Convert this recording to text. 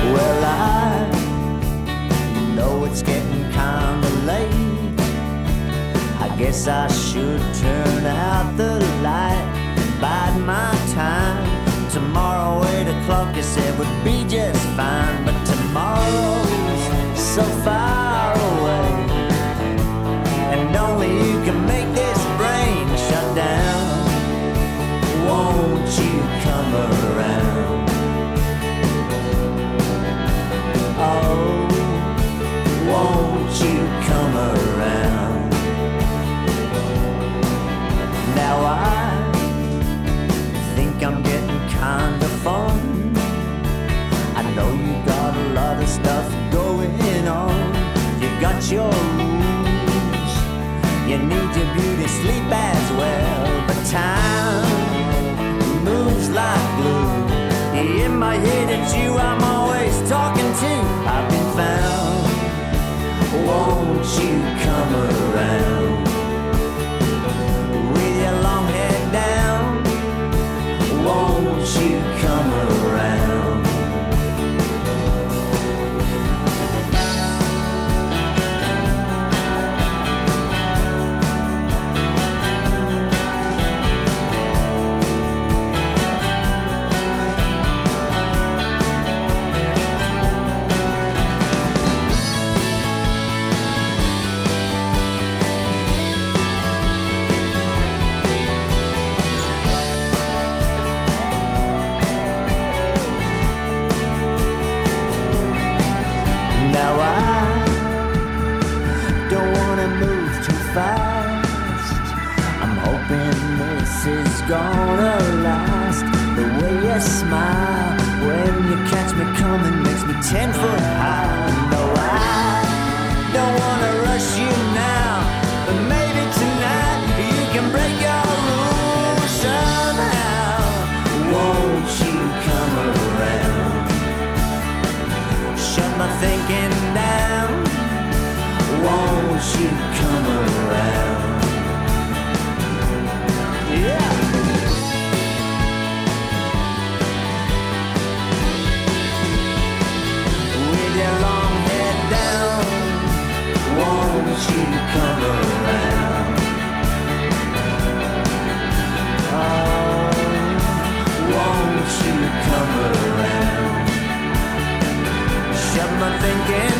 Well, I know it's getting kinda late. I guess I should turn out the light and bide my time. Tomorrow 8 o'clock, you said, would be just fine. But tomorrow's so far away, and only you can make this brain shut down. Won't you come around? Oh, won't you come around? Now I think I'm getting kinda fun. I know you got a lot of stuff going on. You got your rules, you need your beauty sleep as well. But time moves like glue. In my head it's you I'm always talking to. I've been found. Won't you come around? With your long head down, won't you come around? Now I don't wanna move too fast. I'm hoping this is gonna last. The way you smile when you catch me coming makes me 10 foot high. No, I don't wanna rush you now, but maybe tonight you can break your rules somehow. Won't you come around? Shut my thinking down. Won't you come around? Yeah. With your long head down, won't you come around? Oh, won't you come around? Shut my thinking